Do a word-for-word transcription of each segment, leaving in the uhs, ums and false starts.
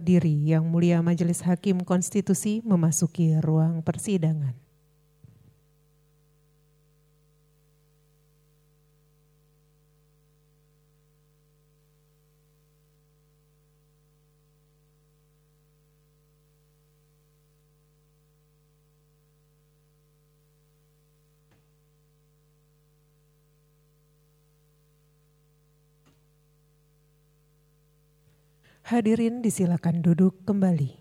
berdiri. Yang Mulia Majelis Hakim Konstitusi memasuki ruang persidangan. Hadirin disilakan duduk kembali.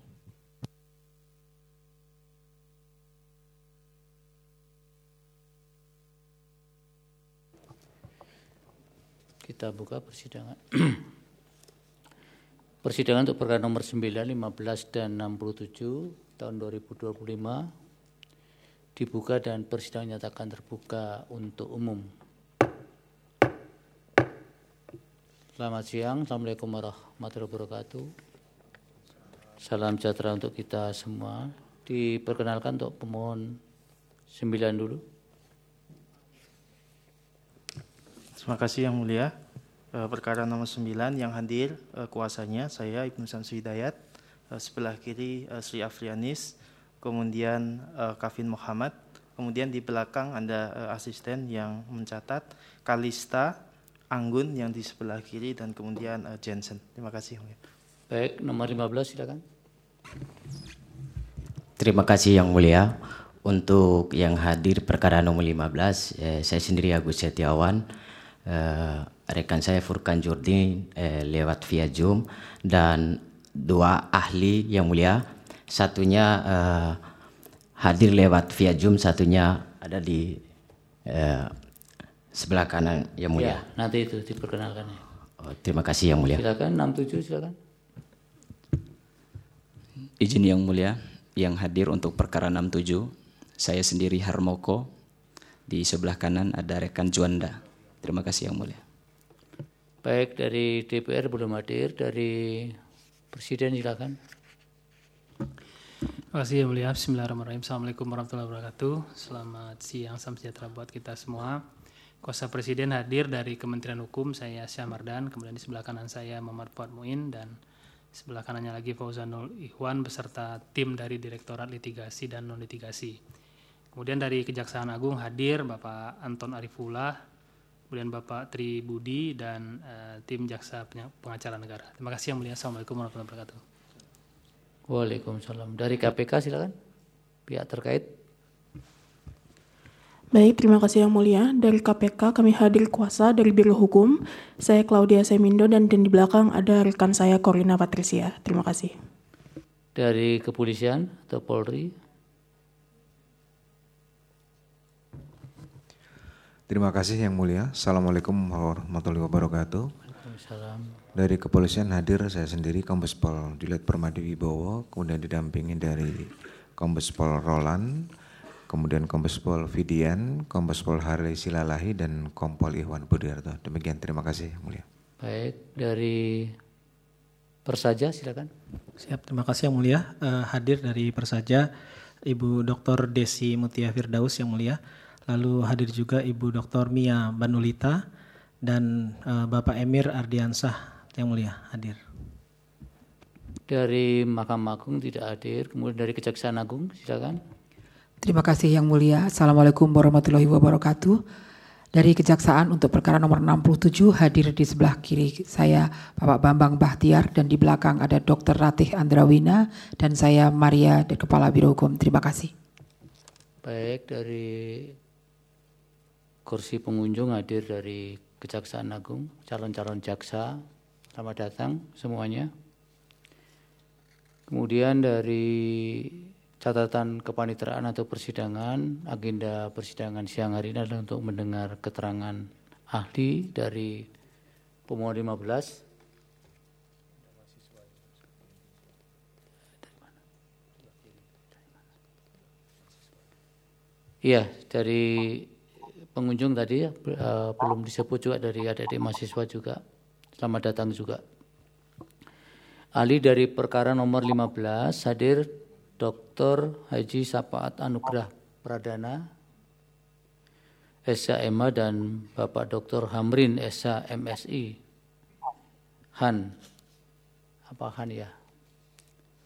Kita buka persidangan. Persidangan untuk perkara nomor sembilan, lima belas, dan enam puluh tujuh tahun dua ribu dua puluh lima dibuka dan persidangan nyatakan terbuka untuk umum. Selamat siang, Assalamualaikum warahmatullahi wabarakatuh. Salam sejahtera untuk kita semua. Diperkenalkan untuk pemohon sembilan dulu. Terima kasih Yang Mulia. Perkara nomor sembilan yang hadir kuasanya saya Ibnu Samsu Hidayat, sebelah kiri Sri Afrianis, kemudian Kavin Muhammad, kemudian di belakang ada asisten yang mencatat Kalista Anggun yang di sebelah kiri, dan kemudian uh, Jensen. Terima kasih. Baik, nomor lima belas silakan. Terima kasih Yang Mulia. Untuk yang hadir perkara nomor lima belas, eh, saya sendiri Agus Setiawan, eh, rekan saya Furkan Jordi eh, lewat via Zoom, dan dua ahli Yang Mulia. Satunya eh, hadir lewat via Zoom, satunya ada di eh, sebelah kanan Yang Mulia. Ya, nanti itu diperkenalkan. Oh, terima kasih Yang Mulia. Silakan enam puluh tujuh silakan. Izin Yang Mulia, yang hadir untuk perkara enam puluh tujuh, saya sendiri Harmoko, di sebelah kanan ada rekan Juanda. Terima kasih Yang Mulia. Baik, dari D P R belum hadir, dari Presiden silakan. Terima kasih Yang Mulia. Bismillahirrahmanirrahim. Assalamualaikum warahmatullahi wabarakatuh. Selamat siang, salam sejahtera buat kita semua. Kuasa Presiden hadir dari Kementerian Hukum, saya Syahmardan, kemudian di sebelah kanan saya Muhammad Fuad Muin, dan sebelah kanannya lagi Fauzanul Ikhwan beserta tim dari Direktorat Litigasi dan Non-Litigasi. Kemudian dari Kejaksaan Agung hadir Bapak Anton Arifullah, kemudian Bapak Tri Budi, dan uh, tim Jaksa Pengacara Negara. Terima kasih Yang Mulia. Assalamualaikum warahmatullahi wabarakatuh. Waalaikumsalam. Dari K P K silakan, pihak terkait. Baik, terima kasih Yang Mulia. Dari K P K kami hadir kuasa dari Biro Hukum. Saya Claudia Semindo, dan, dan di belakang ada rekan saya Corina Patricia. Terima kasih. Dari Kepolisian atau Polri. Terima kasih Yang Mulia. Assalamualaikum warahmatullahi wabarakatuh. Waalaikumsalam. Dari Kepolisian hadir saya sendiri Kombes Pol Juliet Permadi Wibowo, kemudian didampingi dari Kombes Pol Roland, kemudian Kombes Pol Vidian, Kombes Pol Harley Silalahi, dan Kompol Ikhwan Budiarto. Demikian, terima kasih Yang Mulia. Baik, dari Persaja silakan. Siap, terima kasih Yang Mulia. Uh, hadir dari Persaja Ibu Doktor Desi Mutia Firdaus Yang Mulia. Lalu hadir juga Ibu Doktor Mia Banulita dan uh, Bapak Emir Ardiansah Yang Mulia hadir. Dari Mahkamah Agung tidak hadir, kemudian dari Kejaksaan Agung silakan. Terima kasih Yang Mulia. Assalamualaikum warahmatullahi wabarakatuh. Dari Kejaksaan untuk perkara nomor enam puluh tujuh hadir di sebelah kiri saya Bapak Bambang Bahtiar, dan di belakang ada Dokter Ratih Andrawina, dan saya Maria dari Kepala Biro Hukum. Terima kasih. Baik, dari kursi pengunjung hadir dari Kejaksaan Agung, calon-calon jaksa, selamat datang semuanya. Kemudian dari catatan kepanitraan atau persidangan, agenda persidangan siang hari ini adalah untuk mendengar keterangan ahli dari pemohon lima belas. Iya, dari pengunjung tadi ya, uh, belum disebut juga dari adik-adik mahasiswa juga. Selamat datang juga. Ahli dari perkara nomor lima belas hadir Doktor Haji Sapaat Anugrah Pradana, S H M A, dan Bapak Doktor Hamrin S H M Si. Han, apa Han ya?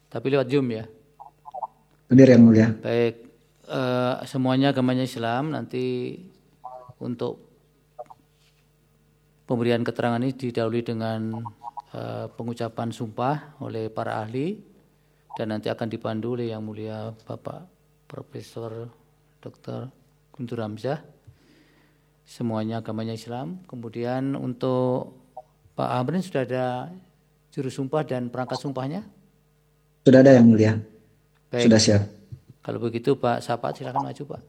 Tapi lewat Zoom ya? Hadir Yang Mulia. Baik, uh, semuanya agamanya Islam. Nanti untuk pemberian keterangan ini didahului dengan uh, pengucapan sumpah oleh para ahli dan nanti akan dipandu oleh Yang Mulia Bapak Profesor Doktor Guntur Hamzah. Semuanya agamanya Islam. Kemudian untuk Pak Amrin sudah ada juru sumpah dan perangkat sumpahnya? Sudah ada Yang Mulia. Baik. Sudah siap. Kalau begitu Pak Sapat silakan maju Pak.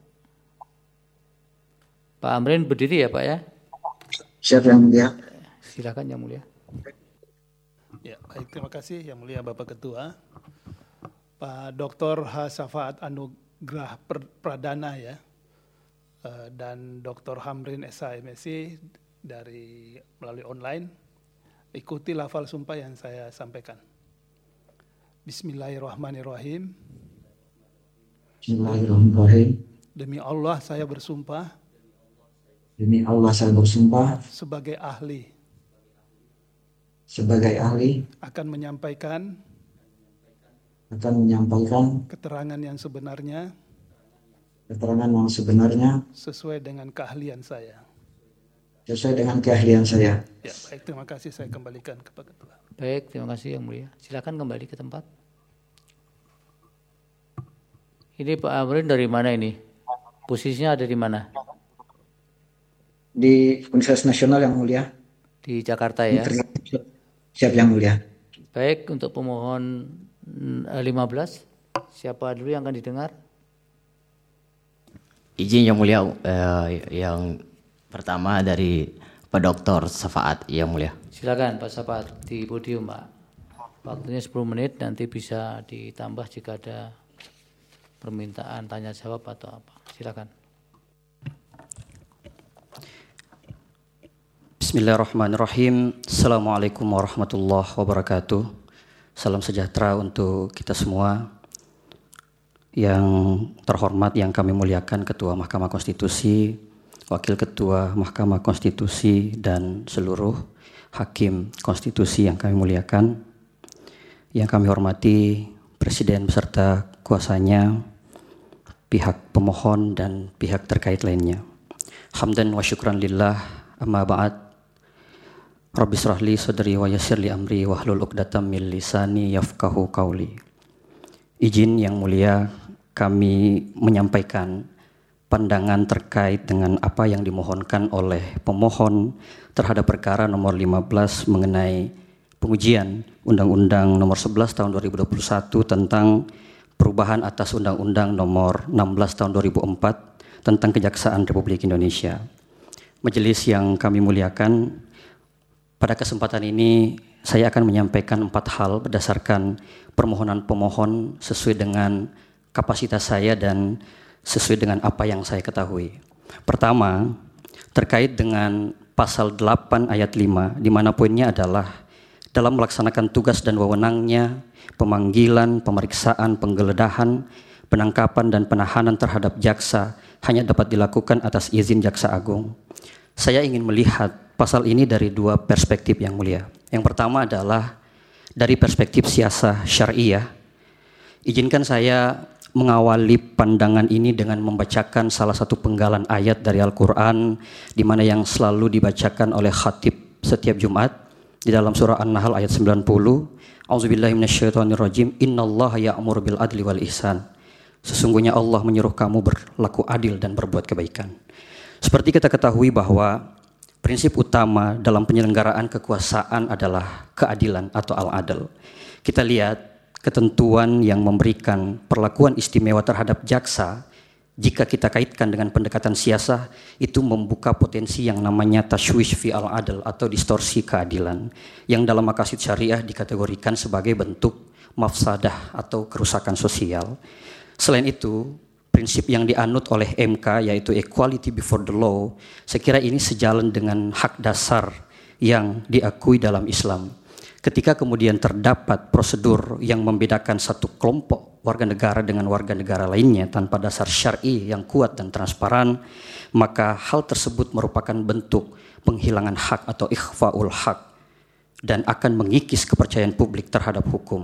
Pak Amrin berdiri ya Pak ya? Siap Yang Mulia. Silakan Yang Mulia. Ya, baik, terima kasih Yang Mulia Bapak Ketua. Pak Doktor H. Safaat Anugrah Pradana ya, dan Doktor Hamrin S H M Si dari melalui online. Ikuti lafal sumpah yang saya sampaikan. Bismillahirrahmanirrahim. Bismillahirrahmanirrahim. Demi Allah saya bersumpah. Demi Allah saya bersumpah. Sebagai ahli. Sebagai ahli. Akan menyampaikan. Akan menyampaikan. Keterangan yang sebenarnya. Keterangan yang sebenarnya. Sesuai dengan keahlian saya. Sesuai dengan keahlian saya. Ya, baik, terima kasih, saya kembalikan ke Pak Ketua. Baik, terima kasih Yang Mulia. Silakan kembali ke tempat. Ini Pak Amrin dari mana ini? Posisinya ada di mana? Di Universitas Nasional Yang Mulia. Di Jakarta ya? Siap Yang Mulia. Baik, untuk pemohon lima belas, siapa dulu yang akan didengar? Izin Yang Mulia, eh, yang pertama dari Pak Doktor Safaat Yang Mulia. Silakan Pak Safaat di podium Pak. Waktunya sepuluh menit, nanti bisa ditambah jika ada permintaan tanya jawab atau apa. Silakan. Bismillahirrahmanirrahim. Assalamualaikum warahmatullahi wabarakatuh. Salam sejahtera untuk kita semua. Yang terhormat yang kami muliakan Ketua Mahkamah Konstitusi, Wakil Ketua Mahkamah Konstitusi, dan seluruh Hakim Konstitusi yang kami muliakan. Yang kami hormati Presiden beserta kuasanya, pihak pemohon dan pihak terkait lainnya. Hamdan wa syukran lillah, amma ba'd. Rabbi shrahli sadri wa yassirli amri wahlul uqdatam min lisani yafqahu qauli. Izin Yang Mulia, kami menyampaikan pandangan terkait dengan apa yang dimohonkan oleh pemohon terhadap perkara nomor lima belas mengenai pengujian Undang-Undang nomor sebelas tahun dua ribu dua puluh satu tentang perubahan atas Undang-Undang nomor enam belas tahun dua ribu empat tentang Kejaksaan Republik Indonesia. Majelis yang kami muliakan, pada kesempatan ini saya akan menyampaikan empat hal berdasarkan permohonan pemohon sesuai dengan kapasitas saya dan sesuai dengan apa yang saya ketahui. Pertama, terkait dengan pasal delapan ayat lima, di mana poinnya adalah dalam melaksanakan tugas dan wewenangnya, pemanggilan, pemeriksaan, penggeledahan, penangkapan, dan penahanan terhadap jaksa hanya dapat dilakukan atas izin Jaksa Agung. Saya ingin melihat pasal ini dari dua perspektif Yang Mulia. Yang pertama adalah dari perspektif siasah syariah. Izinkan saya mengawali pandangan ini dengan membacakan salah satu penggalan ayat dari Al-Quran, di mana yang selalu dibacakan oleh khatib setiap Jumat, di dalam surah An-Nahl ayat sembilan puluh. A'udzubillahi minasyaitonirrajim. Innallaha ya'muru bil adli wal ihsan. Sesungguhnya Allah menyuruh kamu berlaku adil dan berbuat kebaikan. Seperti kita ketahui bahwa prinsip utama dalam penyelenggaraan kekuasaan adalah keadilan atau al-adl. Kita lihat ketentuan yang memberikan perlakuan istimewa terhadap jaksa, jika kita kaitkan dengan pendekatan siasah, itu membuka potensi yang namanya tashwish fi al-adl atau distorsi keadilan, yang dalam maqasid syariah dikategorikan sebagai bentuk mafsadah atau kerusakan sosial. Selain itu, prinsip yang dianut oleh M K yaitu equality before the law, saya kira ini sejalan dengan hak dasar yang diakui dalam Islam. Ketika kemudian terdapat prosedur yang membedakan satu kelompok warga negara dengan warga negara lainnya tanpa dasar syar'i yang kuat dan transparan, maka hal tersebut merupakan bentuk penghilangan hak atau ikhfaul hak dan akan mengikis kepercayaan publik terhadap hukum.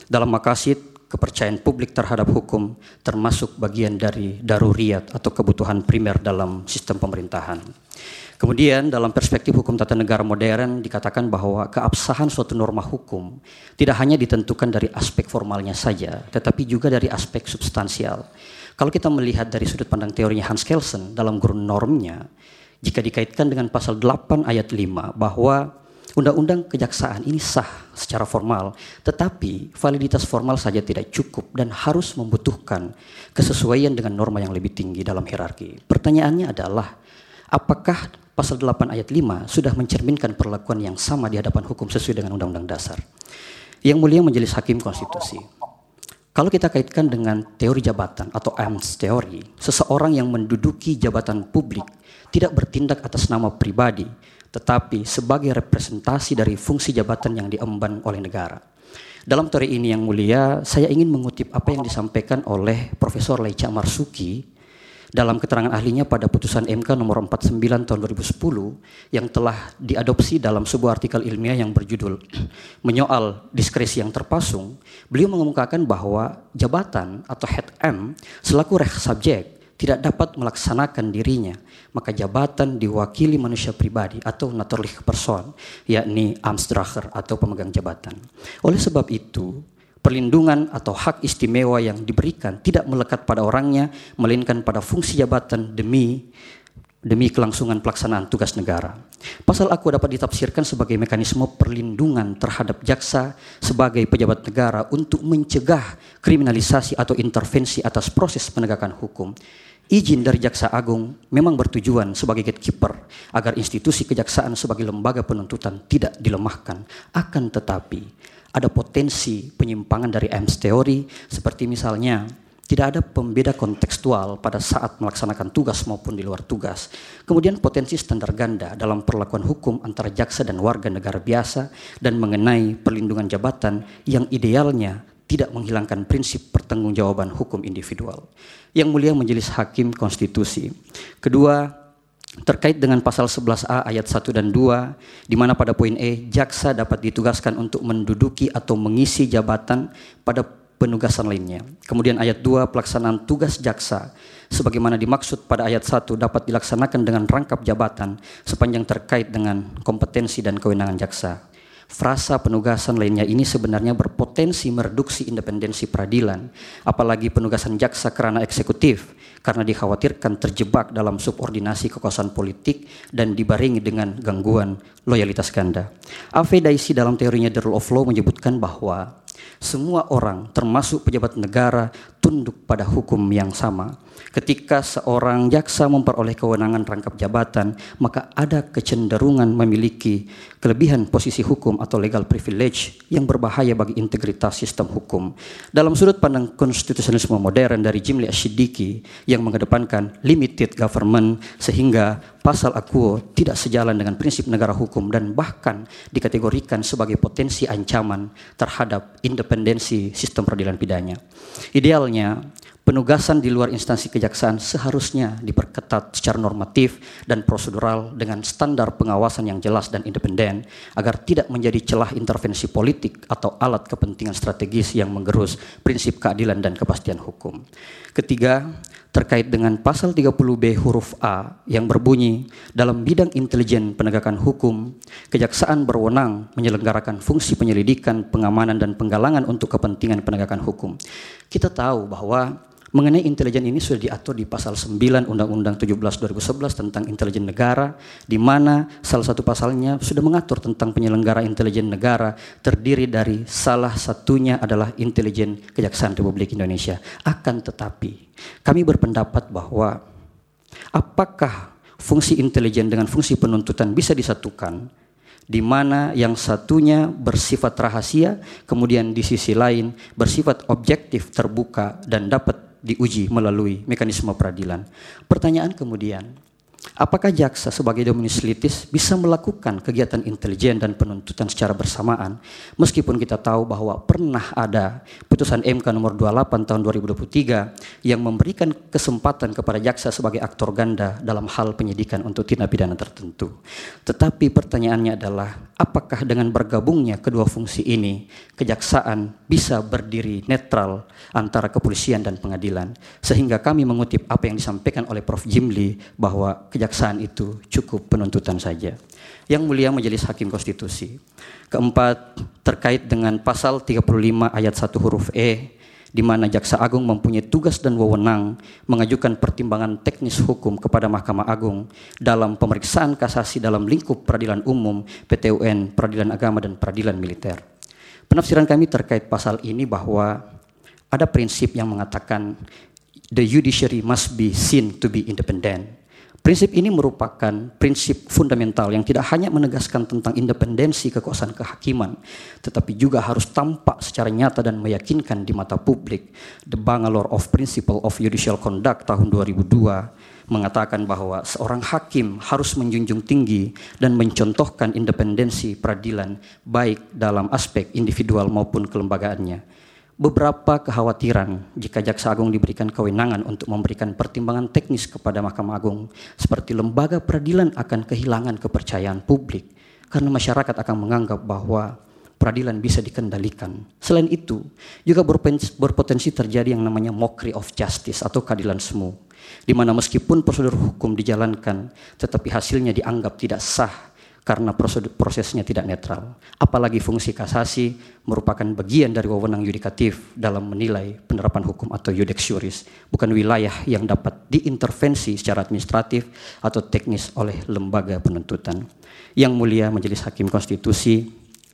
dalam maqasid kepercayaan publik terhadap hukum termasuk bagian dari daruriyat atau kebutuhan primer dalam sistem pemerintahan. Kemudian dalam perspektif hukum tata negara modern dikatakan bahwa keabsahan suatu norma hukum tidak hanya ditentukan dari aspek formalnya saja, tetapi juga dari aspek substansial. Kalau kita melihat dari sudut pandang teorinya Hans Kelsen dalam Grundnormnya, jika dikaitkan dengan pasal delapan ayat lima bahwa Undang-undang Kejaksaan ini sah secara formal, tetapi validitas formal saja tidak cukup dan harus membutuhkan kesesuaian dengan norma yang lebih tinggi dalam hierarki. Pertanyaannya adalah, apakah pasal delapan ayat lima sudah mencerminkan perlakuan yang sama di hadapan hukum sesuai dengan Undang-Undang Dasar? Yang Mulia Majelis Hakim Konstitusi, kalau kita kaitkan dengan teori jabatan atau Amts teori, seseorang yang menduduki jabatan publik tidak bertindak atas nama pribadi, tetapi sebagai representasi dari fungsi jabatan yang diemban oleh negara. Dalam teori ini yang mulia, saya ingin mengutip apa yang disampaikan oleh Profesor Leica Marsuki dalam keterangan ahlinya pada putusan M K nomor empat puluh sembilan tahun dua ribu sepuluh yang telah diadopsi dalam sebuah artikel ilmiah yang berjudul Menyoal Diskresi yang Terpasung. Beliau mengemukakan bahwa jabatan atau head M selaku reh subjek tidak dapat melaksanakan dirinya, maka jabatan diwakili manusia pribadi atau naturlich person, yakni Amtsdrager atau pemegang jabatan. Oleh sebab itu, perlindungan atau hak istimewa yang diberikan tidak melekat pada orangnya, melainkan pada fungsi jabatan demi demi kelangsungan pelaksanaan tugas negara. Pasal aku dapat ditafsirkan sebagai mekanisme perlindungan terhadap jaksa sebagai pejabat negara untuk mencegah kriminalisasi atau intervensi atas proses penegakan hukum. Izin dari Jaksa Agung memang bertujuan sebagai gatekeeper agar institusi kejaksaan sebagai lembaga penuntutan tidak dilemahkan. Akan tetapi ada potensi penyimpangan dari Amts teori, seperti misalnya tidak ada pembeda kontekstual pada saat melaksanakan tugas maupun di luar tugas. Kemudian potensi standar ganda dalam perlakuan hukum antara jaksa dan warga negara biasa, dan mengenai perlindungan jabatan yang idealnya tidak menghilangkan prinsip pertanggungjawaban hukum individual. Yang Mulia Majelis Hakim Konstitusi. Kedua, terkait dengan pasal sebelas A ayat satu dan dua, di mana pada poin E, jaksa dapat ditugaskan untuk menduduki atau mengisi jabatan pada penugasan lainnya. Kemudian ayat dua, pelaksanaan tugas jaksa sebagaimana dimaksud pada ayat satu dapat dilaksanakan dengan rangkap jabatan sepanjang terkait dengan kompetensi dan kewenangan jaksa. Frasa penugasan lainnya ini sebenarnya berpotensi mereduksi independensi peradilan, apalagi penugasan jaksa kerana eksekutif, karena dikhawatirkan terjebak dalam subordinasi kekuasaan politik dan dibarengi dengan gangguan loyalitas ganda. Ave Daisy dalam teorinya The Rule of Law menyebutkan bahwa semua orang termasuk pejabat negara tunduk pada hukum yang sama. Ketika seorang jaksa memperoleh kewenangan rangkap jabatan, maka ada kecenderungan memiliki kelebihan posisi hukum atau legal privilege yang berbahaya bagi integritas sistem hukum. Dalam sudut pandang konstitusionalisme modern dari Jimli Ash-Shiddiki yang mengedepankan limited government, sehingga pasal Akuo tidak sejalan dengan prinsip negara hukum dan bahkan dikategorikan sebagai potensi ancaman terhadap independensi sistem peradilan pidana. Idealnya, penugasan di luar instansi kejaksaan seharusnya diperketat secara normatif dan prosedural dengan standar pengawasan yang jelas dan independen agar tidak menjadi celah intervensi politik atau alat kepentingan strategis yang menggerus prinsip keadilan dan kepastian hukum. Ketiga, terkait dengan pasal tiga puluh B huruf A yang berbunyi dalam bidang intelijen penegakan hukum, kejaksaan berwenang menyelenggarakan fungsi penyelidikan, pengamanan dan penggalangan untuk kepentingan penegakan hukum. Kita tahu bahwa mengenai intelijen ini sudah diatur di pasal sembilan Undang-Undang tujuh belas dua ribu sebelas tentang intelijen negara, di mana salah satu pasalnya sudah mengatur tentang penyelenggara intelijen negara terdiri dari salah satunya adalah intelijen Kejaksaan Republik Indonesia. Akan tetapi kami berpendapat bahwa apakah fungsi intelijen dengan fungsi penuntutan bisa disatukan, di mana yang satunya bersifat rahasia, kemudian di sisi lain bersifat objektif, terbuka, dan dapat diuji melalui mekanisme peradilan. Pertanyaan kemudian, apakah jaksa sebagai dominus litis bisa melakukan kegiatan intelijen dan penuntutan secara bersamaan, meskipun kita tahu bahwa pernah ada keputusan M K nomor dua puluh delapan tahun dua ribu dua puluh tiga yang memberikan kesempatan kepada jaksa sebagai aktor ganda dalam hal penyidikan untuk tindak pidana tertentu. Tetapi pertanyaannya adalah, apakah dengan bergabungnya kedua fungsi ini, kejaksaan bisa berdiri netral antara kepolisian dan pengadilan? Sehingga kami mengutip apa yang disampaikan oleh Profesor Jimli bahwa kejaksaan itu cukup penuntutan saja. Yang mulia Majelis Hakim Konstitusi. Keempat, terkait dengan pasal tiga puluh lima ayat satu huruf E, di mana Jaksa Agung mempunyai tugas dan wewenang mengajukan pertimbangan teknis hukum kepada Mahkamah Agung dalam pemeriksaan kasasi dalam lingkup peradilan umum, P T U N, peradilan agama, dan peradilan militer. Penafsiran kami terkait pasal ini bahwa ada prinsip yang mengatakan the judiciary must be seen to be independent. Prinsip ini merupakan prinsip fundamental yang tidak hanya menegaskan tentang independensi kekuasaan kehakiman, tetapi juga harus tampak secara nyata dan meyakinkan di mata publik. The Bangalore of Principle of Judicial Conduct tahun dua ribu dua mengatakan bahwa seorang hakim harus menjunjung tinggi dan mencontohkan independensi peradilan baik dalam aspek individual maupun kelembagaannya. Beberapa kekhawatiran jika Jaksa Agung diberikan kewenangan untuk memberikan pertimbangan teknis kepada Mahkamah Agung, seperti lembaga peradilan akan kehilangan kepercayaan publik karena masyarakat akan menganggap bahwa peradilan bisa dikendalikan. Selain itu, juga berpotensi terjadi yang namanya mockery of justice atau keadilan semu, di mana meskipun prosedur hukum dijalankan, tetapi hasilnya dianggap tidak sah karena prosedur prosesnya tidak netral. Apalagi fungsi kasasi merupakan bagian dari wewenang yudikatif dalam menilai penerapan hukum atau iudex iuris, bukan wilayah yang dapat diintervensi secara administratif atau teknis oleh lembaga penuntutan. Yang mulia Majelis Hakim Konstitusi,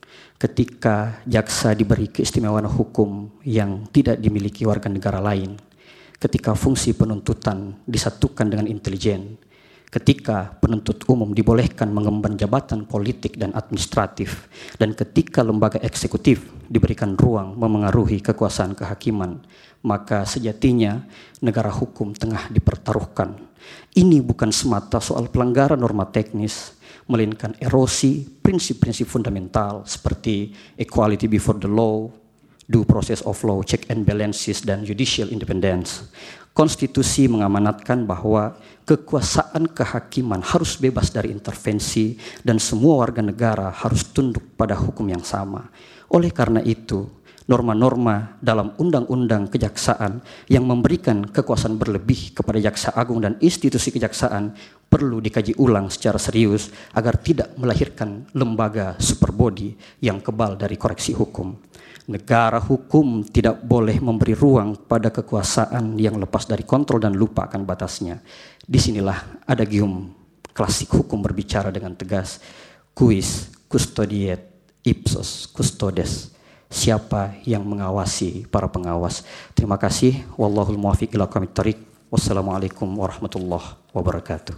ketika jaksa diberi keistimewaan hukum yang tidak dimiliki warga negara lain, ketika fungsi penuntutan disatukan dengan intelijen, ketika penuntut umum dibolehkan mengemban jabatan politik dan administratif, dan ketika lembaga eksekutif diberikan ruang memengaruhi kekuasaan kehakiman, maka sejatinya negara hukum tengah dipertaruhkan. Ini bukan semata soal pelanggaran norma teknis, melainkan erosi prinsip-prinsip fundamental seperti equality before the law, due process of law, check and balances, dan judicial independence. Konstitusi mengamanatkan bahwa kekuasaan kehakiman harus bebas dari intervensi dan semua warga negara harus tunduk pada hukum yang sama. Oleh karena itu, norma-norma dalam Undang-Undang Kejaksaan yang memberikan kekuasaan berlebih kepada Jaksa Agung dan institusi kejaksaan perlu dikaji ulang secara serius agar tidak melahirkan lembaga superbody yang kebal dari koreksi hukum. Negara hukum tidak boleh memberi ruang pada kekuasaan yang lepas dari kontrol dan lupa akan batasnya. Disinilah adagium klasik hukum berbicara dengan tegas. Quis custodiet ipsos custodes. Siapa yang mengawasi para pengawas. Terima kasih. Wallahul muwaffiq ila aqwamit thoriq. Wassalamualaikum warahmatullahi wabarakatuh.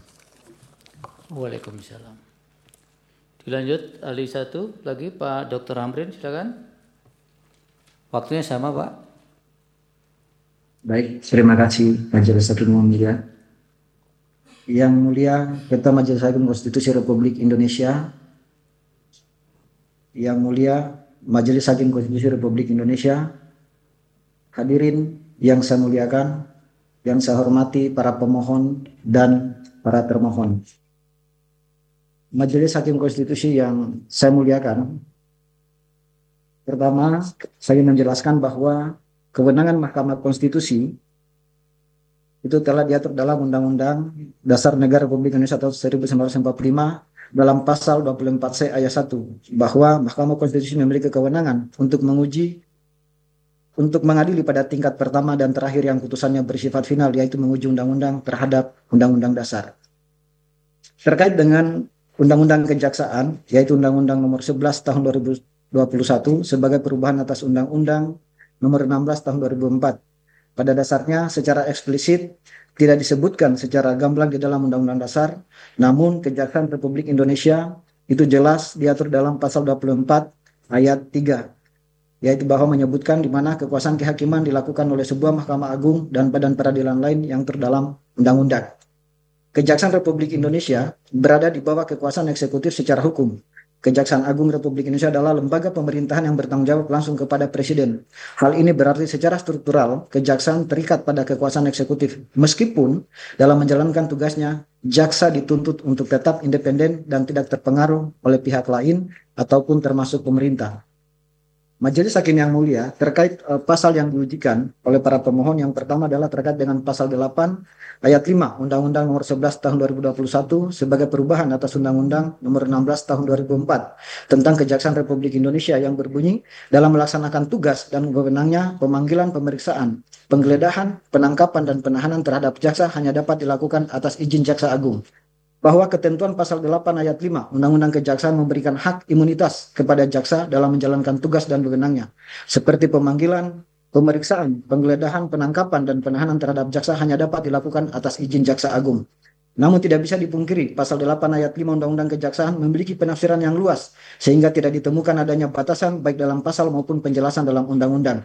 Waalaikumsalam. Dilanjut ahli satu lagi Pak Doktor Amrin, silakan. Waktunya sama, Pak. Baik, terima kasih Majelis Hakim yang mulia. Yang mulia Ketua Majelis Hakim Konstitusi Republik Indonesia, Yang mulia Majelis Hakim Konstitusi Republik Indonesia, hadirin yang saya muliakan, yang saya hormati para pemohon dan para termohon. Majelis Hakim Konstitusi yang saya muliakan, pertama, saya ingin menjelaskan bahwa kewenangan Mahkamah Konstitusi itu telah diatur dalam Undang-Undang Dasar Negara Republik Indonesia tahun seribu sembilan ratus empat puluh lima dalam pasal dua puluh empat C ayat satu, bahwa Mahkamah Konstitusi memiliki kewenangan untuk menguji, untuk mengadili pada tingkat pertama dan terakhir yang putusannya bersifat final, yaitu menguji undang-undang terhadap Undang-Undang Dasar. Terkait dengan Undang-Undang Kejaksaan, yaitu Undang-Undang Nomor sebelas Tahun dua ribu dua puluh satu sebagai perubahan atas Undang-Undang Nomor enam belas Tahun dua ribu empat. Pada dasarnya secara eksplisit tidak disebutkan secara gamblang di dalam Undang-Undang Dasar, namun Kejaksaan Republik Indonesia itu jelas diatur dalam pasal dua puluh empat ayat tiga, yaitu bahwa menyebutkan di mana kekuasaan kehakiman dilakukan oleh sebuah Mahkamah Agung dan badan peradilan lain yang terdalam undang-undang. Kejaksaan Republik Indonesia berada di bawah kekuasaan eksekutif secara hukum. Kejaksaan Agung Republik Indonesia adalah lembaga pemerintahan yang bertanggung jawab langsung kepada Presiden. Hal ini berarti secara struktural kejaksaan terikat pada kekuasaan eksekutif. Meskipun dalam menjalankan tugasnya, jaksa dituntut untuk tetap independen dan tidak terpengaruh oleh pihak lain ataupun termasuk pemerintah. Majelis Hakim yang mulia, terkait uh, pasal yang diujikan oleh para pemohon, yang pertama adalah terkait dengan pasal delapan ayat lima Undang-Undang Nomor sebelas Tahun dua ribu dua puluh satu sebagai perubahan atas Undang-Undang Nomor enam belas Tahun dua ribu empat tentang Kejaksaan Republik Indonesia yang berbunyi dalam melaksanakan tugas dan wewenangnya pemanggilan, pemeriksaan, penggeledahan, penangkapan dan penahanan terhadap jaksa hanya dapat dilakukan atas izin Jaksa Agung. Bahwa ketentuan pasal delapan ayat lima Undang-Undang Kejaksaan memberikan hak imunitas kepada jaksa dalam menjalankan tugas dan wewenangnya, seperti pemanggilan, pemeriksaan, penggeledahan, penangkapan, dan penahanan terhadap jaksa hanya dapat dilakukan atas izin Jaksa Agung. Namun tidak bisa dipungkiri, pasal delapan ayat lima Undang-Undang Kejaksaan memiliki penafsiran yang luas, sehingga tidak ditemukan adanya batasan baik dalam pasal maupun penjelasan dalam undang-undang.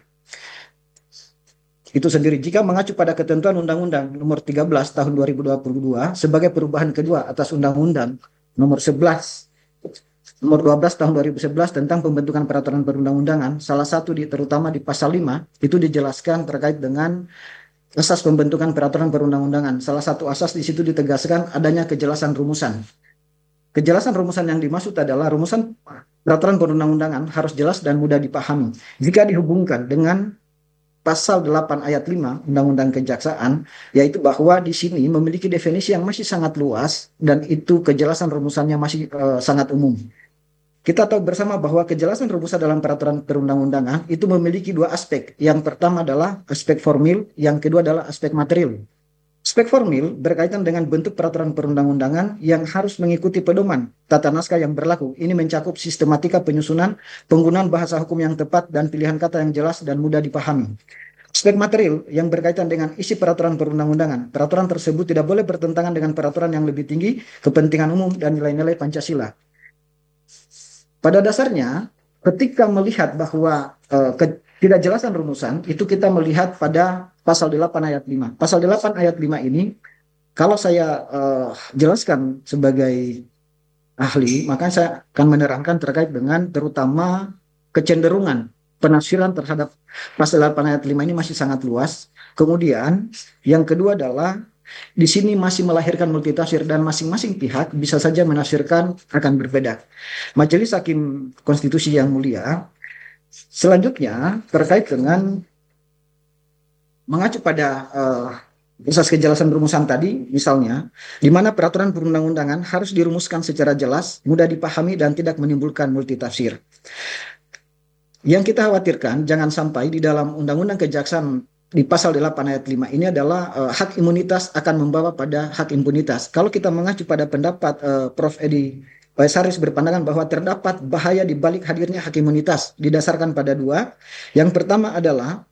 Itu sendiri jika mengacu pada ketentuan Undang-Undang Nomor tiga belas Tahun dua ribu dua puluh dua sebagai perubahan kedua atas Undang-Undang Nomor sebelas Nomor dua belas Tahun dua ribu sebelas tentang pembentukan peraturan perundang-undangan, salah satu di terutama di pasal lima itu dijelaskan terkait dengan asas pembentukan peraturan perundang-undangan. Salah satu asas di situ ditegaskan adanya kejelasan rumusan. Kejelasan rumusan yang dimaksud adalah rumusan peraturan perundang-undangan harus jelas dan mudah dipahami. Jika dihubungkan dengan pasal delapan ayat lima Undang-Undang Kejaksaan, yaitu bahwa di sini memiliki definisi yang masih sangat luas dan itu kejelasan rumusannya masih uh, sangat umum. Kita tahu bersama bahwa kejelasan rumusan dalam peraturan perundang-undangan itu memiliki dua aspek. Yang pertama adalah aspek formil, yang kedua adalah aspek material. Aspek formil berkaitan dengan bentuk peraturan perundang-undangan yang harus mengikuti pedoman tata naskah yang berlaku. Ini mencakup sistematika penyusunan, penggunaan bahasa hukum yang tepat, dan pilihan kata yang jelas dan mudah dipahami. Aspek material yang berkaitan dengan isi peraturan perundang-undangan. Peraturan tersebut tidak boleh bertentangan dengan peraturan yang lebih tinggi, kepentingan umum, dan nilai-nilai Pancasila. Pada dasarnya, ketika melihat bahwa uh, ketidakjelasan rumusan, itu kita melihat pada pasal delapan ayat lima. Pasal delapan ayat lima ini, kalau saya uh, jelaskan sebagai ahli, maka saya akan menerangkan terkait dengan terutama kecenderungan penafsiran terhadap pasal delapan ayat lima ini masih sangat luas. Kemudian yang kedua adalah di sini masih melahirkan multitafsir dan masing-masing pihak bisa saja menafsirkan akan berbeda. Majelis Hakim Konstitusi yang mulia, selanjutnya terkait dengan mengacu pada uh, asas kejelasan rumusan tadi, misalnya, di mana peraturan perundang-undangan harus dirumuskan secara jelas, mudah dipahami, dan tidak menimbulkan multitafsir. Yang kita khawatirkan, jangan sampai di dalam Undang-Undang Kejaksaan di pasal delapan ayat lima ini adalah uh, hak imunitas akan membawa pada hak impunitas. Kalau kita mengacu pada pendapat uh, Profesor Edi Saris berpandangan bahwa terdapat bahaya di balik hadirnya hak imunitas didasarkan pada dua. Yang pertama adalah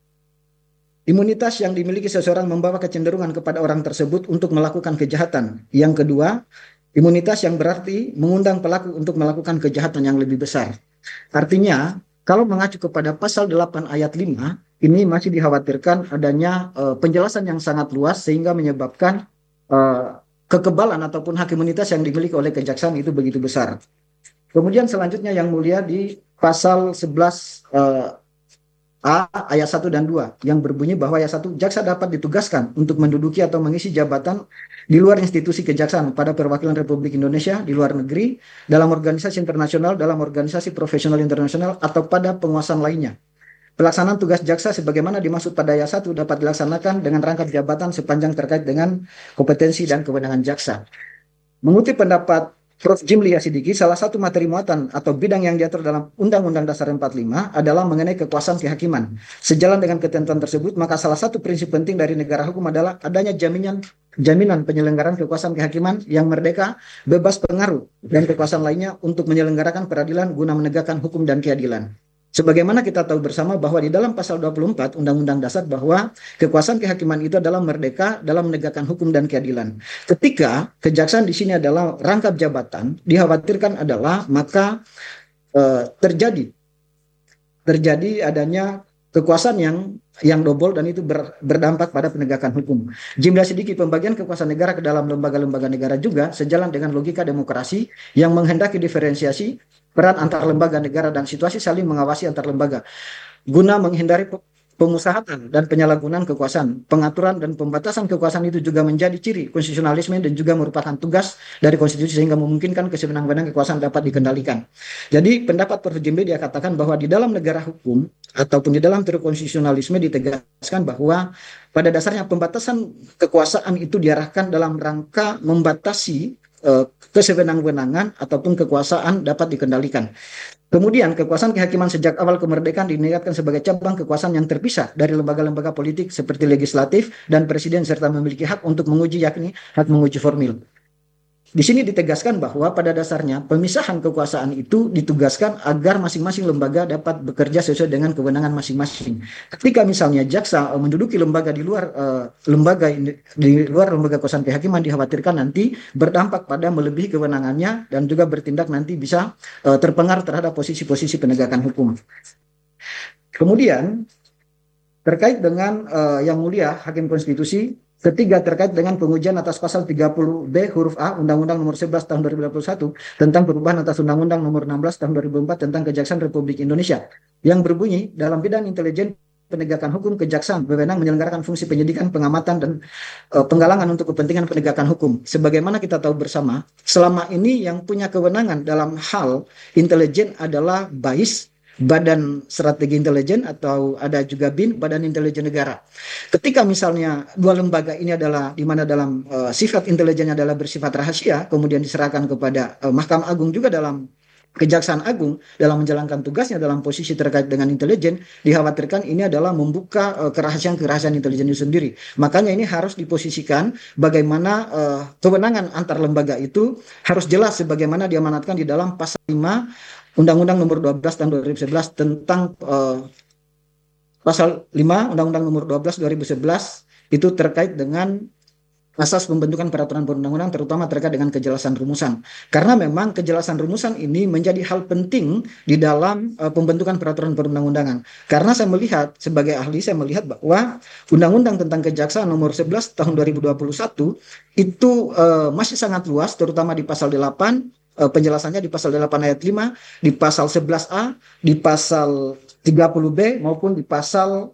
imunitas yang dimiliki seseorang membawa kecenderungan kepada orang tersebut untuk melakukan kejahatan. Yang kedua, imunitas yang berarti mengundang pelaku untuk melakukan kejahatan yang lebih besar. Artinya, kalau mengacu kepada pasal delapan ayat lima, ini masih dikhawatirkan adanya uh, penjelasan yang sangat luas sehingga menyebabkan uh, kekebalan ataupun hak imunitas yang dimiliki oleh kejaksaan itu begitu besar. Kemudian selanjutnya yang mulia di pasal sebelas uh, A ayat satu dan dua yang berbunyi bahwa ayat satu, jaksa dapat ditugaskan untuk menduduki atau mengisi jabatan di luar institusi kejaksaan pada perwakilan Republik Indonesia di luar negeri, dalam organisasi internasional, dalam organisasi profesional internasional, atau pada penguasaan lainnya. Pelaksanaan tugas jaksa sebagaimana dimaksud pada ayat satu dapat dilaksanakan dengan rangkap jabatan sepanjang terkait dengan kompetensi dan kewenangan jaksa. Mengutip pendapat Profesor Jimli Yasidiki, salah satu materi muatan atau bidang yang diatur dalam Undang-Undang Dasar empat puluh lima adalah mengenai kekuasaan kehakiman. Sejalan dengan ketentuan tersebut, maka salah satu prinsip penting dari negara hukum adalah adanya jaminan jaminan penyelenggaraan kekuasaan kehakiman yang merdeka, bebas pengaruh, dan kekuasaan lainnya untuk menyelenggarakan peradilan guna menegakkan hukum dan keadilan. Sebagaimana kita tahu bersama bahwa di dalam pasal dua puluh empat Undang-Undang Dasar bahwa kekuasaan kehakiman itu adalah merdeka dalam menegakkan hukum dan keadilan. Ketika kejaksaan di sini adalah rangkap jabatan, dikhawatirkan adalah maka eh, terjadi terjadi adanya kekuasaan yang yang double dan itu ber, berdampak pada penegakan hukum. Jumlah sedikit pembagian kekuasaan negara ke dalam lembaga-lembaga negara juga sejalan dengan logika demokrasi yang menghendaki diferensiasi peran antar lembaga negara dan situasi saling mengawasi antar lembaga guna menghindari pemusahatan dan penyalahgunaan kekuasaan. Pengaturan dan pembatasan kekuasaan itu juga menjadi ciri konstitusionalisme dan juga merupakan tugas dari konstitusi sehingga memungkinkan kesewenang-wenangan kekuasaan dapat dikendalikan. Jadi pendapat Profesor Jimbe dia katakan bahwa di dalam negara hukum ataupun di dalam teori konstitusionalisme ditegaskan bahwa pada dasarnya pembatasan kekuasaan itu diarahkan dalam rangka membatasi uh, kesewenang-wenangan ataupun kekuasaan dapat dikendalikan. Kemudian kekuasaan kehakiman sejak awal kemerdekaan diniatkan sebagai cabang kekuasaan yang terpisah dari lembaga-lembaga politik seperti legislatif dan presiden serta memiliki hak untuk menguji yakni hak menguji formil. Di sini ditegaskan bahwa pada dasarnya pemisahan kekuasaan itu ditugaskan agar masing-masing lembaga dapat bekerja sesuai dengan kewenangan masing-masing. Ketika misalnya jaksa menduduki lembaga di luar uh, lembaga di luar lembaga kekuasaan kehakiman dikhawatirkan nanti berdampak pada melebihi kewenangannya dan juga bertindak nanti bisa uh, terpengaruh terhadap posisi-posisi penegakan hukum. Kemudian terkait dengan uh, yang mulia Hakim Konstitusi, ketiga terkait dengan pengujian atas pasal tiga puluh B huruf A Undang-Undang Nomor sebelas Tahun dua ribu dua puluh satu tentang perubahan atas Undang-Undang Nomor enam belas Tahun dua ribu empat tentang Kejaksaan Republik Indonesia yang berbunyi dalam bidang intelijen penegakan hukum kejaksaan berwenang menyelenggarakan fungsi penyidikan, pengamatan dan uh, penggalangan untuk kepentingan penegakan hukum. Sebagaimana kita tahu bersama, selama ini yang punya kewenangan dalam hal intelijen adalah B A I S, Badan Strategi Intelijen, atau ada juga B I N, Badan Intelijen Negara. Ketika misalnya dua lembaga ini adalah di mana dalam uh, sifat intelijennya adalah bersifat rahasia, kemudian diserahkan kepada uh, Mahkamah Agung juga dalam Kejaksaan Agung dalam menjalankan tugasnya dalam posisi terkait dengan intelijen, dikhawatirkan ini adalah membuka uh, kerahasiaan-kerahasiaan intelijen itu sendiri. Makanya ini harus diposisikan bagaimana uh, kewenangan antar lembaga itu harus jelas sebagaimana diamanatkan di dalam pasal lima Undang-Undang Nomor dua belas Tahun dua ribu sebelas tentang uh, pasal lima Undang-Undang Nomor dua belas dua ribu sebelas itu terkait dengan asas pembentukan peraturan perundang-undang terutama terkait dengan kejelasan rumusan. Karena memang kejelasan rumusan ini menjadi hal penting di dalam uh, pembentukan peraturan perundang-undangan. Karena saya melihat sebagai ahli saya melihat bahwa Undang-Undang tentang Kejaksaan Nomor sebelas Tahun dua ribu dua puluh satu itu uh, masih sangat luas terutama di pasal delapan. Penjelasannya di pasal delapan ayat lima, di pasal sebelas A, di pasal tiga puluh B maupun di pasal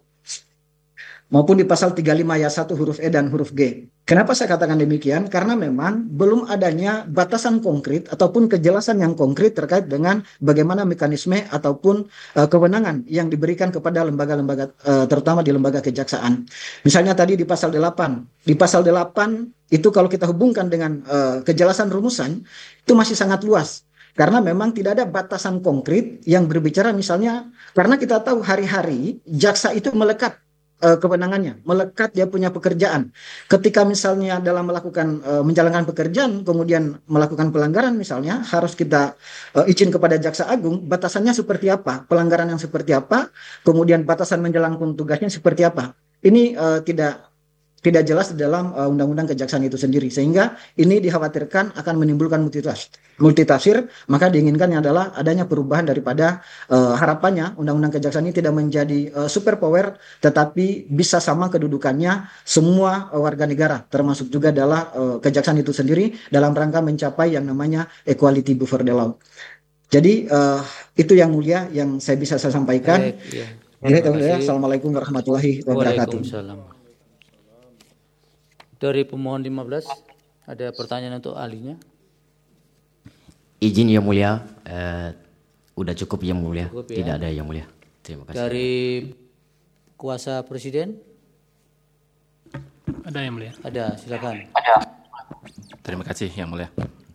maupun di pasal tiga puluh lima ayat satu huruf E dan huruf G. Kenapa saya katakan demikian? Karena memang belum adanya batasan konkret ataupun kejelasan yang konkret terkait dengan bagaimana mekanisme ataupun uh, kewenangan yang diberikan kepada lembaga-lembaga uh, terutama di lembaga kejaksaan. Misalnya tadi di pasal delapan. Di pasal delapan itu kalau kita hubungkan dengan uh, kejelasan rumusan itu masih sangat luas. Karena memang tidak ada batasan konkret yang berbicara misalnya karena kita tahu hari-hari jaksa itu melekat kewenangannya, melekat dia punya pekerjaan. Ketika misalnya dalam melakukan uh, menjalankan pekerjaan kemudian melakukan pelanggaran misalnya harus kita uh, izin kepada Jaksa Agung, batasannya seperti apa, pelanggaran yang seperti apa, kemudian batasan menjalankan tugasnya seperti apa. Ini uh, tidak tidak jelas di dalam uh, Undang-Undang Kejaksaan itu sendiri, sehingga ini dikhawatirkan akan menimbulkan multitafsir. multitafsir maka diinginkannya adalah adanya perubahan daripada uh, harapannya Undang-Undang Kejaksaan ini tidak menjadi uh, super power, tetapi bisa sama kedudukannya semua uh, warga negara, termasuk juga adalah uh, kejaksaan itu sendiri dalam rangka mencapai yang namanya equality before the law. Jadi uh, itu yang mulia yang saya bisa saya sampaikan. Baik, ya. Ya, Assalamualaikum warahmatullahi wabarakatuh. Waalaikumsalam. Dari pemohon lima belas, ada pertanyaan untuk ahlinya? Izin yang mulia, eh, udah cukup yang mulia, cukup, ya. Tidak ada yang mulia. Terima kasih. Dari kuasa presiden? Ada yang mulia? Ada, silakan. Ada. Terima kasih yang mulia.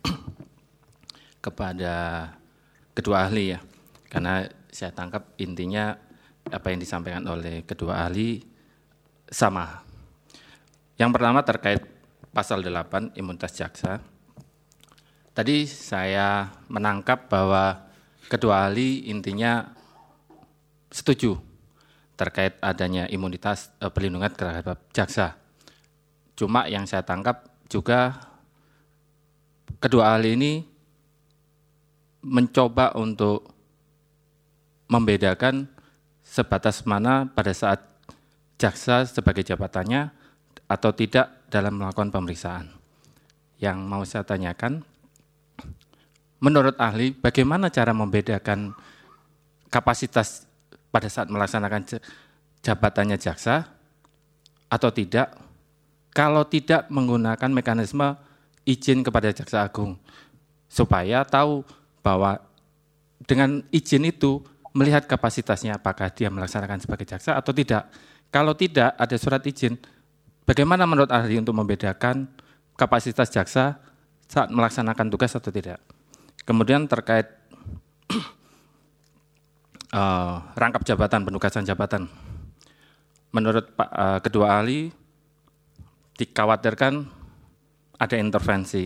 Kepada kedua ahli ya, karena saya tangkap intinya apa yang disampaikan oleh kedua ahli sama. Yang pertama terkait pasal delapan imunitas jaksa. Tadi saya menangkap bahwa kedua ahli intinya setuju terkait adanya imunitas eh, perlindungan terhadap jaksa. Cuma yang saya tangkap juga kedua ahli ini mencoba untuk membedakan sebatas mana pada saat jaksa sebagai jabatannya atau tidak dalam melakukan pemeriksaan. Yang mau saya tanyakan, menurut ahli, bagaimana cara membedakan kapasitas pada saat melaksanakan jabatannya jaksa atau tidak, kalau tidak menggunakan mekanisme izin kepada Jaksa Agung, supaya tahu bahwa dengan izin itu melihat kapasitasnya apakah dia melaksanakan sebagai jaksa atau tidak. Kalau tidak ada surat izin, bagaimana menurut ahli untuk membedakan kapasitas jaksa saat melaksanakan tugas atau tidak? Kemudian terkait uh, rangkap jabatan, penugasan jabatan. Menurut Pak uh, kedua ahli, dikhawatirkan ada intervensi.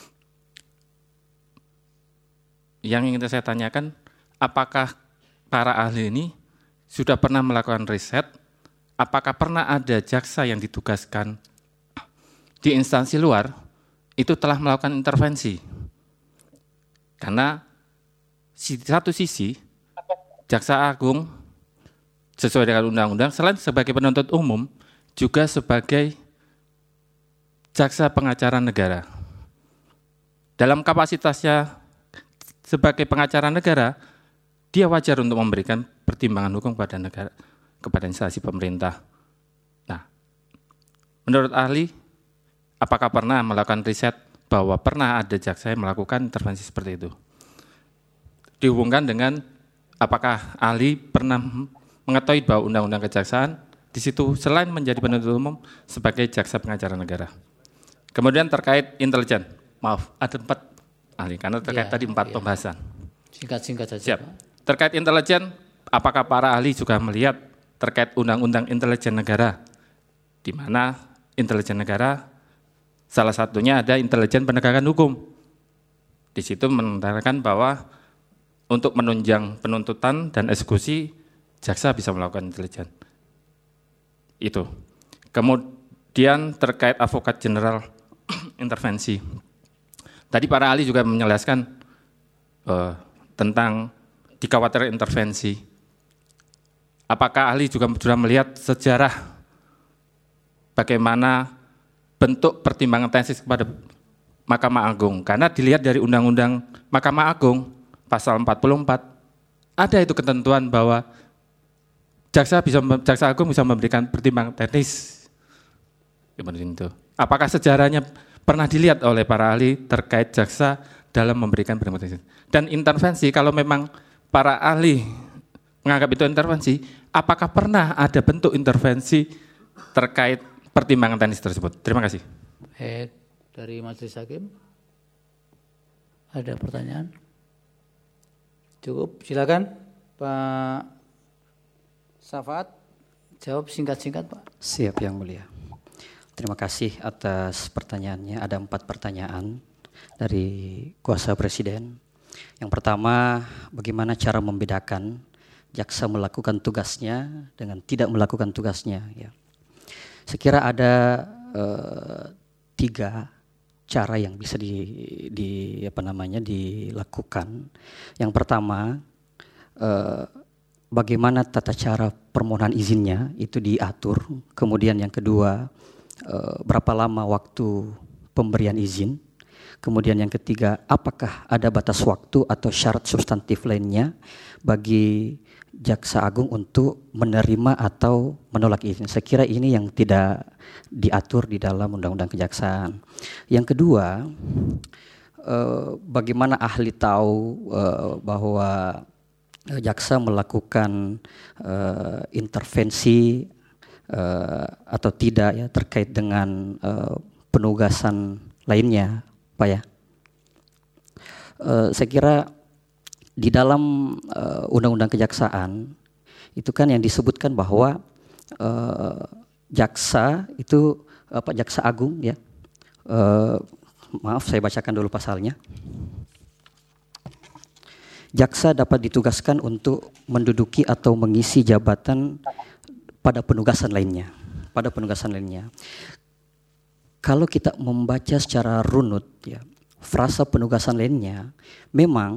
Yang ingin saya tanyakan, apakah para ahli ini sudah pernah melakukan riset, apakah pernah ada jaksa yang ditugaskan di instansi luar, itu telah melakukan intervensi? Karena di satu sisi, Jaksa Agung sesuai dengan undang-undang, selain sebagai penuntut umum, juga sebagai jaksa pengacara negara. Dalam kapasitasnya sebagai pengacara negara, dia wajar untuk memberikan pertimbangan hukum kepada negara, kepada instansi pemerintah. Nah, menurut ahli, apakah pernah melakukan riset bahwa pernah ada jaksa yang melakukan intervensi seperti itu? Dihubungkan dengan apakah ahli pernah mengetahui bahwa undang-undang kejaksaan di situ selain menjadi penuntut umum sebagai jaksa pengacara negara. Kemudian terkait intelijen, maaf ada empat ahli karena terkait ya, tadi empat ya. Pembahasan. Singkat-singkat saja. Siap. Terkait intelijen, apakah para ahli juga melihat terkait undang-undang intelijen negara, di mana intelijen negara salah satunya ada intelijen penegakan hukum. Di situ menerangkan bahwa untuk menunjang penuntutan dan eksekusi, jaksa bisa melakukan intelijen. Itu. Kemudian terkait advokat general intervensi. Tadi para ahli juga menjelaskan uh, tentang dikhawatirkan intervensi. Apakah ahli juga sudah melihat sejarah bagaimana bentuk pertimbangan tesis kepada Mahkamah Agung? Karena dilihat dari Undang-Undang Mahkamah Agung pasal empat puluh empat ada itu ketentuan bahwa jaksa bisa jaksa agung bisa memberikan pertimbangan teknis. Itu. Apakah sejarahnya pernah dilihat oleh para ahli terkait jaksa dalam memberikan pertimbangan teknis? Dan intervensi, kalau memang para ahli menganggap itu intervensi, apakah pernah ada bentuk intervensi terkait pertimbangan teknis tersebut? Terima kasih. Baik, dari Majelis Hakim ada pertanyaan? Cukup, silakan Pak Safaat, jawab singkat-singkat Pak. Siap Yang Mulia. Terima kasih atas pertanyaannya. Ada empat pertanyaan dari kuasa Presiden. Yang pertama, bagaimana cara membedakan jaksa melakukan tugasnya dengan tidak melakukan tugasnya? Ya. Sekira ada eh, tiga cara yang bisa di, di apa namanya dilakukan. Yang pertama, eh, bagaimana tata cara permohonan izinnya itu diatur. Kemudian yang kedua, eh, berapa lama waktu pemberian izin. Kemudian yang ketiga, apakah ada batas waktu atau syarat substantif lainnya bagi Jaksa Agung untuk menerima atau menolak izin. Saya kira ini yang tidak diatur di dalam Undang-Undang Kejaksaan. Yang kedua, eh, bagaimana ahli tahu eh, bahwa jaksa melakukan eh, intervensi eh, atau tidak ya terkait dengan eh, penugasan lainnya, Pak ya. Eh, saya kira di dalam uh, Undang-Undang Kejaksaan itu kan yang disebutkan bahwa uh, jaksa itu apa Jaksa Agung ya. Uh, maaf saya bacakan dulu pasalnya. Jaksa dapat ditugaskan untuk menduduki atau mengisi jabatan pada penugasan lainnya, pada penugasan lainnya. Kalau kita membaca secara runut ya, frasa penugasan lainnya memang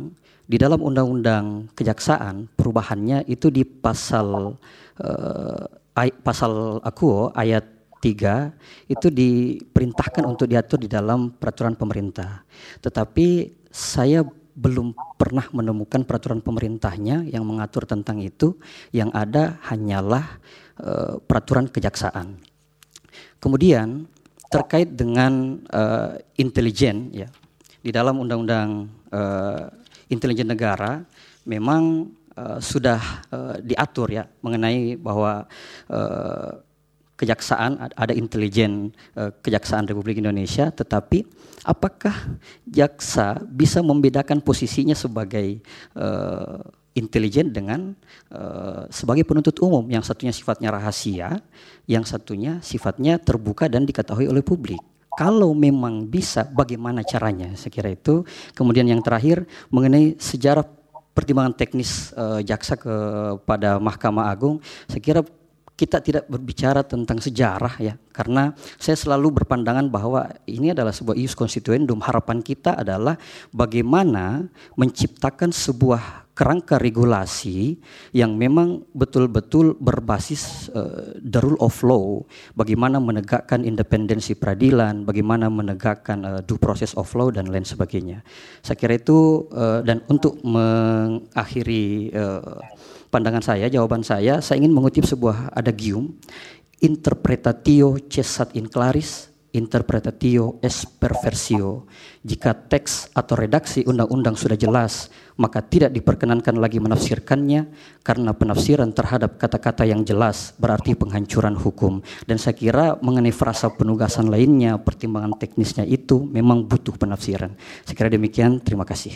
di dalam Undang-Undang Kejaksaan perubahannya itu di pasal uh, ay, pasal Akuo ayat tiga itu diperintahkan untuk diatur di dalam peraturan pemerintah. Tetapi saya belum pernah menemukan peraturan pemerintahnya yang mengatur tentang itu. Yang ada hanyalah uh, peraturan kejaksaan. Kemudian terkait dengan uh, intelijen, ya, di dalam Undang-Undang uh, Intelijen Negara memang uh, sudah uh, diatur ya mengenai bahwa uh, kejaksaan ada intelijen uh, Kejaksaan Republik Indonesia, tetapi apakah jaksa bisa membedakan posisinya sebagai uh, intelijen dengan uh, sebagai penuntut umum, yang satunya sifatnya rahasia, yang satunya sifatnya terbuka dan diketahui oleh publik. Kalau memang bisa, bagaimana caranya? Saya kira itu. Kemudian yang terakhir mengenai sejarah pertimbangan teknis uh, jaksa kepada Mahkamah Agung, saya kira kita tidak berbicara tentang sejarah ya, karena saya selalu berpandangan bahwa ini adalah sebuah ius constituendum. Harapan kita adalah bagaimana menciptakan sebuah kerangka regulasi yang memang betul-betul berbasis uh, the rule of law, bagaimana menegakkan independensi peradilan, bagaimana menegakkan uh, due process of law dan lain sebagainya. Saya kira itu uh, dan untuk mengakhiri uh, pandangan saya, jawaban saya, saya ingin mengutip sebuah adagium, interpretatio cessat in claris, interpretatio est perversio. Jika teks atau redaksi undang-undang sudah jelas, maka tidak diperkenankan lagi menafsirkannya, karena penafsiran terhadap kata-kata yang jelas berarti penghancuran hukum. Dan saya kira mengenai frasa penugasan lainnya, pertimbangan teknisnya itu memang butuh penafsiran. Saya kira demikian, terima kasih.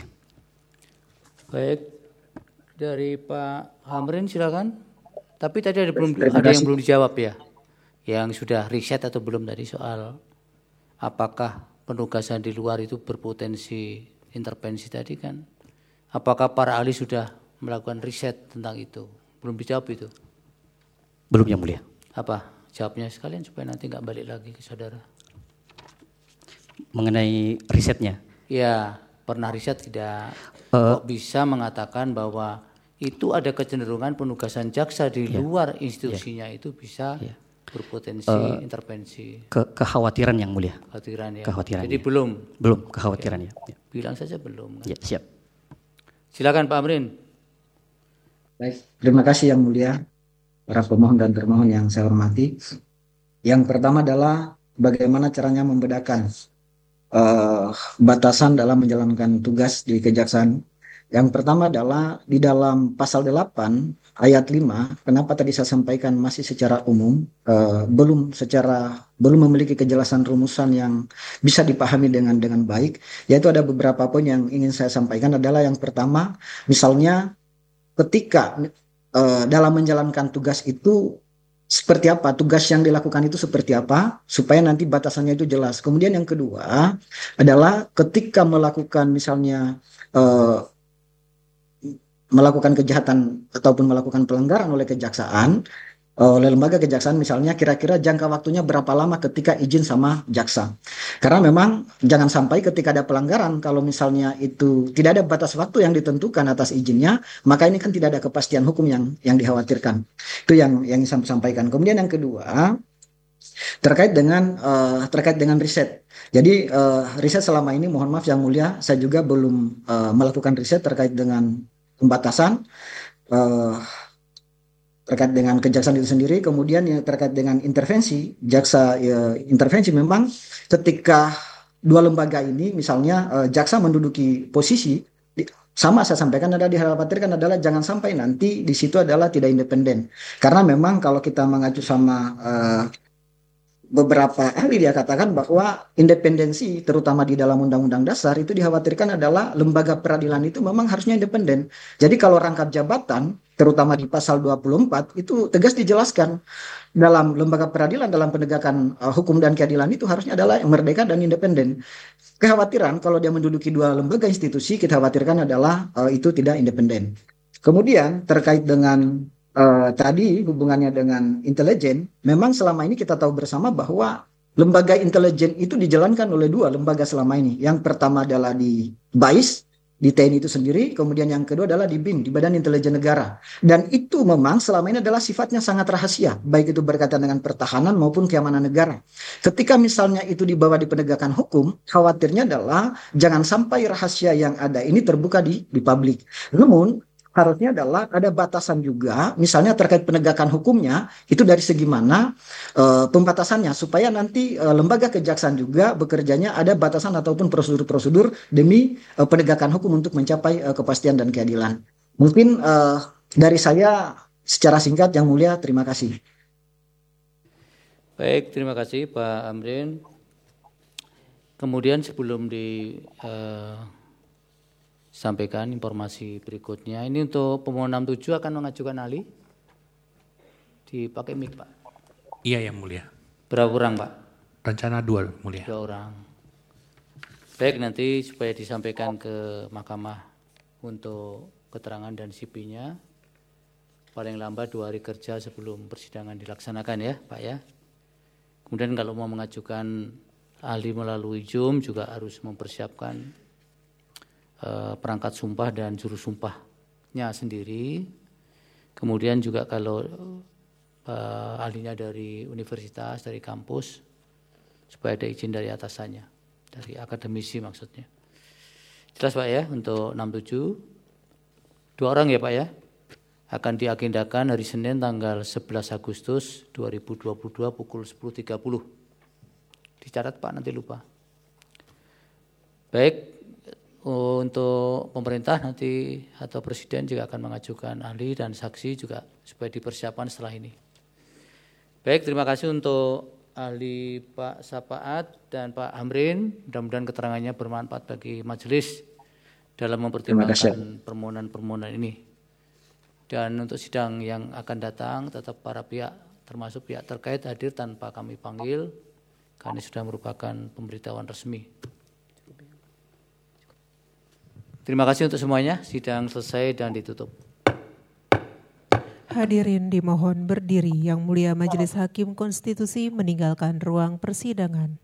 Baik, dari Pak Hamrin silakan. Tapi tadi ada belum ada yang belum dijawab ya, yang sudah riset atau belum tadi soal apakah penugasan di luar itu berpotensi intervensi tadi kan? Apakah para ahli sudah melakukan riset tentang itu? Belum dijawab itu? Belum, Yang Mulia. Apa jawabnya sekalian supaya nanti nggak balik lagi ke saudara? Mengenai risetnya? Ya, pernah riset tidak? Uh, Kok bisa mengatakan bahwa itu ada kecenderungan penugasan jaksa di yeah, luar institusinya yeah, itu bisa yeah, berpotensi uh, intervensi. Ke kekhawatiran Yang Mulia. Kekhawatiran ya. Kekhawatiran Jadi ya. belum. Belum kekhawatiran ya. ya. Bilang saja belum. Kan? Ya, siap. Silakan Pak Amrin. Baik, terima kasih Yang Mulia, para pemohon dan termohon yang saya hormati. Yang pertama adalah bagaimana caranya membedakan uh, batasan dalam menjalankan tugas di kejaksaan. Yang pertama adalah di dalam pasal delapan ayat lima, kenapa tadi saya sampaikan masih secara umum, uh, belum secara belum memiliki kejelasan rumusan yang bisa dipahami dengan dengan baik, yaitu ada beberapa poin yang ingin saya sampaikan. Adalah yang pertama, misalnya ketika uh, dalam menjalankan tugas itu seperti apa, tugas yang dilakukan itu seperti apa, supaya nanti batasannya itu jelas. Kemudian yang kedua adalah ketika melakukan misalnya uh, melakukan kejahatan ataupun melakukan pelanggaran oleh kejaksaan, oleh lembaga kejaksaan misalnya, kira-kira jangka waktunya berapa lama ketika izin sama jaksa. Karena memang jangan sampai ketika ada pelanggaran, kalau misalnya itu tidak ada batas waktu yang ditentukan atas izinnya, maka ini kan tidak ada kepastian hukum yang yang dikhawatirkan. Itu yang yang saya sampaikan. Kemudian yang kedua, terkait dengan uh, terkait dengan riset. Jadi uh, riset selama ini, mohon maaf Yang Mulia, saya juga belum uh, melakukan riset terkait dengan pembatasan uh, terkait dengan kejaksaan itu sendiri. Kemudian yang terkait dengan intervensi jaksa, ya, intervensi memang ketika dua lembaga ini misalnya uh, jaksa menduduki posisi di, sama saya sampaikan adalah dikhawatirkan adalah jangan sampai nanti di situ adalah tidak independen, karena memang kalau kita mengacu sama uh, beberapa ahli, dia katakan bahwa independensi terutama di dalam undang-undang dasar itu dikhawatirkan adalah lembaga peradilan itu memang harusnya independen. Jadi kalau rangkap jabatan terutama di pasal dua puluh empat itu tegas dijelaskan dalam lembaga peradilan dalam penegakan uh, hukum dan keadilan itu harusnya adalah merdeka dan independen. Kekhawatiran kalau dia menduduki dua lembaga institusi, kita khawatirkan adalah uh, itu tidak independen. Kemudian terkait dengan Uh, tadi hubungannya dengan intelijen, memang selama ini kita tahu bersama bahwa lembaga intelijen itu dijalankan oleh dua lembaga selama ini. Yang pertama adalah di B A I S, di T N I itu sendiri, kemudian yang kedua adalah di B I N, di Badan Intelijen Negara. Dan itu memang selama ini adalah sifatnya sangat rahasia, baik itu berkaitan dengan pertahanan maupun keamanan negara. Ketika misalnya itu dibawa di penegakan hukum, khawatirnya adalah jangan sampai rahasia yang ada ini terbuka di, di publik. Namun, harusnya adalah ada batasan juga, misalnya terkait penegakan hukumnya, itu dari segi mana e, pembatasannya, supaya nanti e, lembaga kejaksaan juga bekerjanya ada batasan ataupun prosedur-prosedur demi e, penegakan hukum untuk mencapai e, kepastian dan keadilan. Mungkin e, dari saya secara singkat, Yang Mulia, terima kasih. Baik, terima kasih Pak Amrin. Kemudian sebelum di... E, sampaikan informasi berikutnya. Ini untuk pemohon enam puluh tujuh akan mengajukan ahli. Dipakai mic, Pak. Iya, Yang Mulia. Berapa orang, Pak? Rencana dua, Mulia. Dua orang. Baik, nanti supaya disampaikan ke mahkamah untuk keterangan dan C P-nya. Paling lambat dua hari kerja sebelum persidangan dilaksanakan ya, Pak ya. Kemudian kalau mau mengajukan ahli melalui Zoom juga harus mempersiapkan perangkat sumpah dan juru sumpahnya sendiri. Kemudian juga kalau uh, ahlinya dari universitas, dari kampus, supaya ada izin dari atasannya, dari akademisi maksudnya. Jelas Pak ya, untuk enam puluh tujuh, dua orang ya Pak ya, akan diagendakan hari Senin tanggal sebelas Agustus dua ribu dua puluh dua pukul sepuluh tiga puluh. Dicatat Pak, nanti lupa. Baik, untuk pemerintah nanti atau presiden juga akan mengajukan ahli dan saksi juga supaya dipersiapkan setelah ini. Baik, terima kasih untuk ahli Pak Sapaat dan Pak Amrin. Mudah-mudahan keterangannya bermanfaat bagi majelis dalam mempertimbangkan permohonan-permohonan ini. Dan untuk sidang yang akan datang tetap para pihak termasuk pihak terkait hadir tanpa kami panggil karena sudah merupakan pemberitahuan resmi. Terima kasih untuk semuanya, sidang selesai dan ditutup. Hadirin dimohon berdiri. Yang Mulia Majelis Hakim Konstitusi meninggalkan ruang persidangan.